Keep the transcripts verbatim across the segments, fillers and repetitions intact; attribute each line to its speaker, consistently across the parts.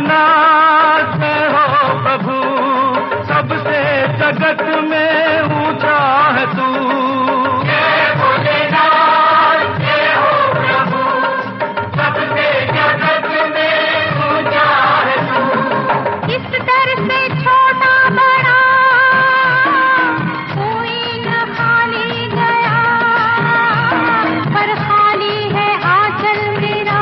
Speaker 1: भोलेनाथ जय हो प्रभु, सबसे जगत में ऊंचा है तू।
Speaker 2: जय भोलेनाथ जय हो प्रभु, सबसे जगत में ऊंचा है तू।
Speaker 3: इस दर से छोटा बड़ा कोई न खाली गया, पर खाली है आंचल मेरा।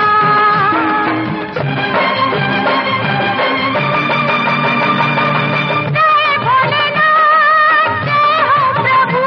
Speaker 3: जय भोलेनाथ जय हो प्रभु।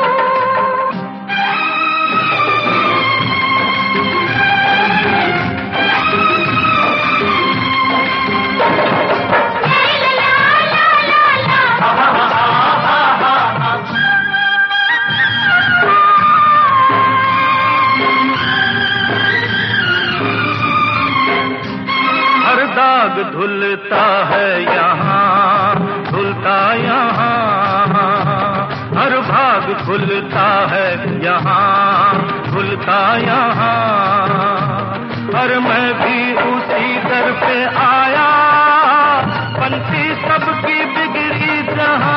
Speaker 1: हर दाग धुलता है यहाँ, धुलता यहाँ, हर भाग खुलता है यहाँ, खुलता यहाँ। और मैं भी उसी दर पे आया, पंथी सबकी बिगड़ी जहाँ।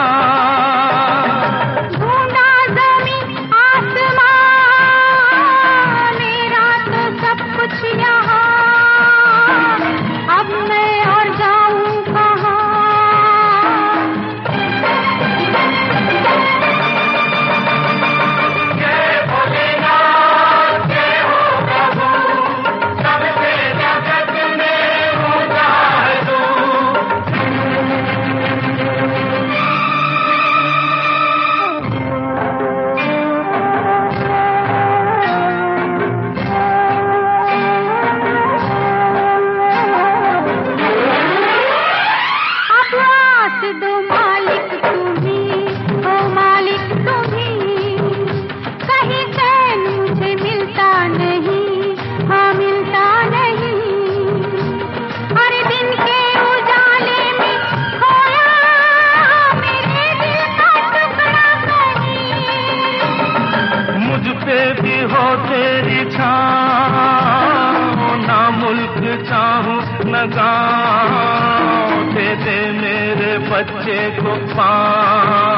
Speaker 3: ढूंढा ज़मीं आसमां, मेरा तो सब कुछ यहाँ। अब मैं और जाऊं कहाँ?
Speaker 2: जय भोलेनाथ जय हो प्रभु, सबसे जगत में ऊंचा है तू।
Speaker 3: अब आस दो मालिक तुम्ही, ओ मालिक तुम्ही। कहीं चैन मुझे मिलता नहीं, हाँ मिलता नहीं। हर दिन के उजाले में खोया मेरे दिल का टुकड़ा कहीं।
Speaker 1: मुझ पे भी हो तेरी छाँव, ना मुल्क चाहूं न गाँव, दे दे मेरे बच्चे को पाँव।